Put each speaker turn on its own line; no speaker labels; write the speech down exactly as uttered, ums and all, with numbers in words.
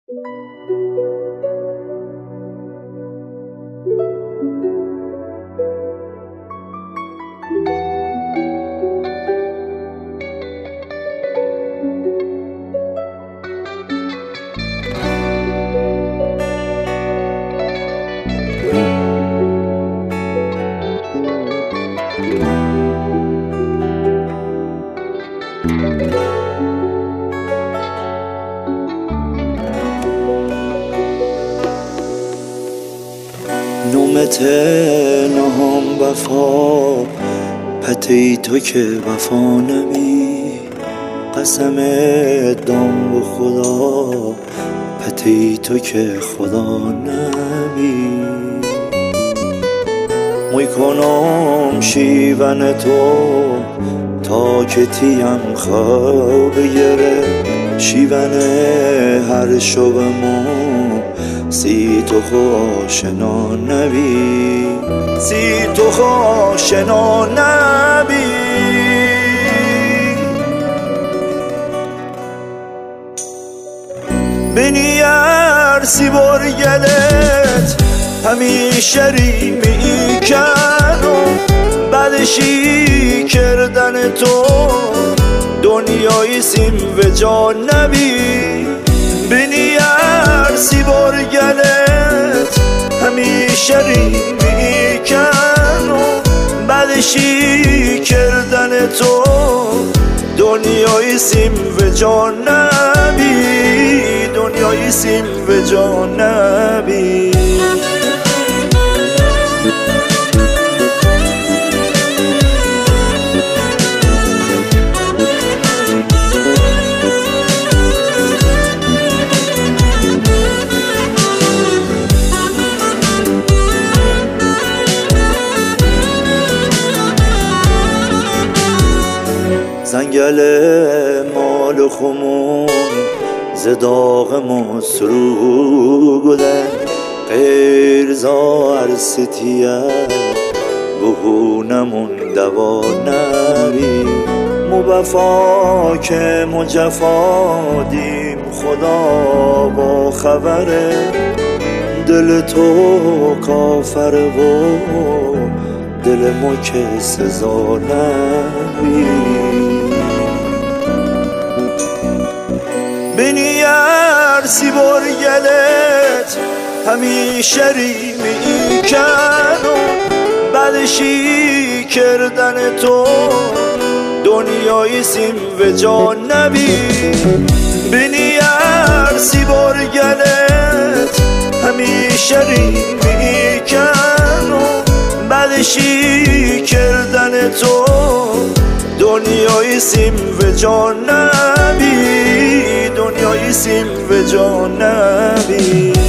نومت نهم وفا پتی تو که وفا نمی قسم دام و خدا پتی تو که خدا نمی موی کنم شیون تو تا که تیم خواب گره شیون هر شبمو سی تو خوشنا نبی سی تو خوشنا نبی بینی ارسی بار گلت همیشه ریمی کنم بعدشی کردن تو دنیای سیم و جان نبی بینی ارسی بار گلت همیشه ریمی کنم بعدشی کردن تو دنیای سیم و جان نبی دنیای سیم و جان نبی زنگل مال و خمون زداغ مسرو گده غیر زار ستیه بهونمون دوا نبی مبفا که مجفا دیم خدا با خبره دل تو کافر و دل ما که سزا نبی بینی ارسی بار گلت همیشه ریمی کنم بعدشی کردن تو دنیای سیم و جان نبی بینی ارسی بار گلت همیشه ریمی کنم بعدشی کردن تو دنیای سیم و جان نبی دنیای سیم و جان نبی